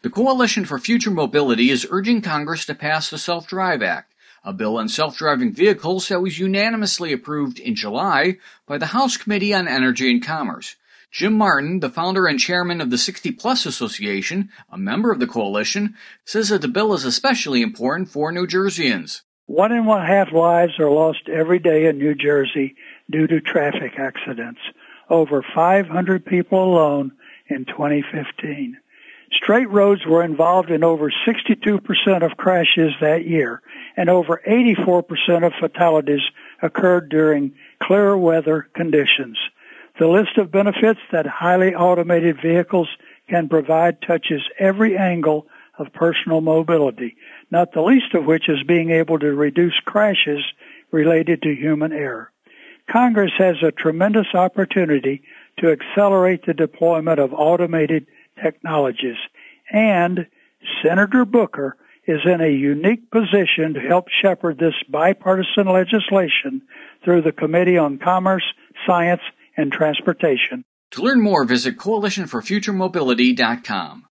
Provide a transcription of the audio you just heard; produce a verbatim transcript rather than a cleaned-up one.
The Coalition for Future Mobility is urging Congress to pass the Self-Drive Act, a bill on self-driving vehicles that was unanimously approved in July by the House Committee on Energy and Commerce. Jim Martin, the founder and chairman of the sixty plus Association, a member of the coalition, says that the bill is especially important for New Jerseyans. One and one half lives are lost every day in New Jersey due to traffic accidents. Over five hundred people alone in twenty fifteen. Straight roads were involved in over sixty-two percent of crashes that year, and over eighty-four percent of fatalities occurred during clear weather conditions. The list of benefits that highly automated vehicles can provide touches every angle of personal mobility, not the least of which is being able to reduce crashes related to human error. Congress has a tremendous opportunity to accelerate the deployment of automated technologies, and Senator Booker is in a unique position to help shepherd this bipartisan legislation through the Committee on Commerce, Science, and Transportation. To learn more, visit coalition for future mobility dot com.